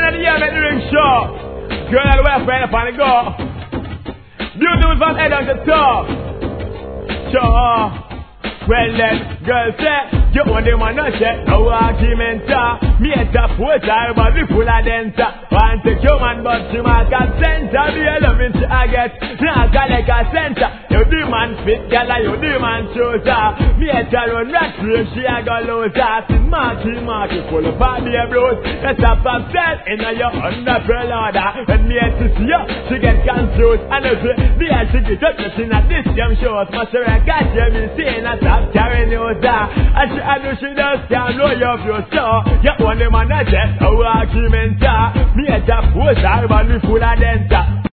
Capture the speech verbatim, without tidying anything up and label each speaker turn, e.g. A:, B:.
A: of the year, make the ring show. Girl, all the way up on the go. Beautiful from head on to toe. Sure. Well then, girl say, you want them on no check, no argument. Me at a photo, but we full of denta. Want to come man, but she might consent. Be a loving to I get, not like a center. You the man fit, girl, you the man choser. Me at a run rat race, she a go loser. See Marky, Marky, full of body bros. That's a upset in your under order. When me at to see you, she get confused. And if the ass she get up, she not this damn shows. But she got you, me saying that I'm carrying you down. And she, I know she does can't know your view, so you want them on a jet, no argument. Me at a post, I'm full of denta.